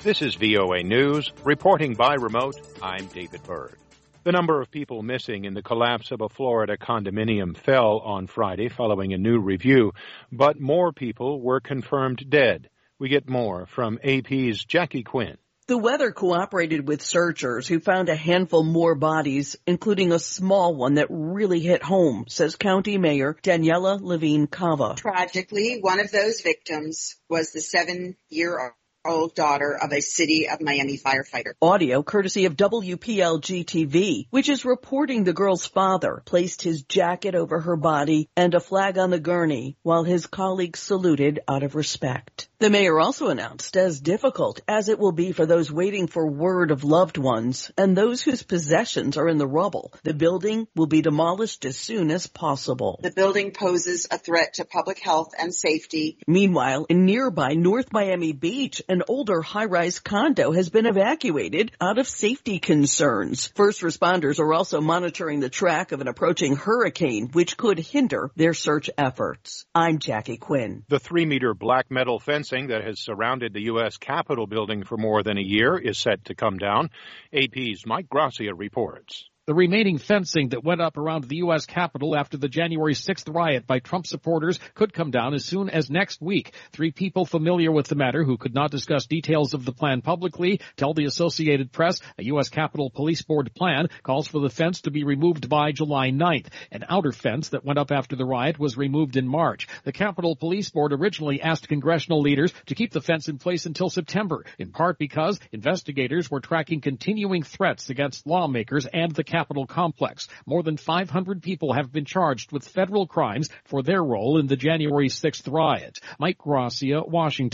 This is VOA News. Reporting by remote, I'm David Byrd. The number of people missing in the collapse of a Florida condominium fell on Friday following a new review, but more people were confirmed dead. We get more from AP's Jackie Quinn. The weather cooperated with searchers who found a handful more bodies, including a small one that really hit home, says County Mayor Daniela Levine Cava. Tragically, one of those victims was the 7-year-old daughter of a City of Miami firefighter. Audio courtesy of WPLG-TV, which is reporting the girl's father placed his jacket over her body and a flag on the gurney while his colleagues saluted out of respect. The mayor also announced, as difficult as it will be for those waiting for word of loved ones and those whose possessions are in the rubble, the building will be demolished as soon as possible. The building poses a threat to public health and safety. Meanwhile, in nearby North Miami Beach, an older high-rise condo has been evacuated out of safety concerns. First responders are also monitoring the track of an approaching hurricane, which could hinder their search efforts. I'm Jackie Quinn. The 3-meter black metal fencing that has surrounded the U.S. Capitol building for more than a year is set to come down. AP's Mike Gracia reports. The remaining fencing that went up around the U.S. Capitol after the January 6th riot by Trump supporters could come down as soon as next week. 3 people familiar with the matter who could not discuss details of the plan publicly tell the Associated Press a U.S. Capitol Police Board plan calls for the fence to be removed by July 9th. An outer fence that went up after the riot was removed in March. The Capitol Police Board originally asked congressional leaders to keep the fence in place until September, in part because investigators were tracking continuing threats against lawmakers and the Capitol complex. More than 500 people have been charged with federal crimes for their role in the January 6th riot. Mike Gracia, Washington.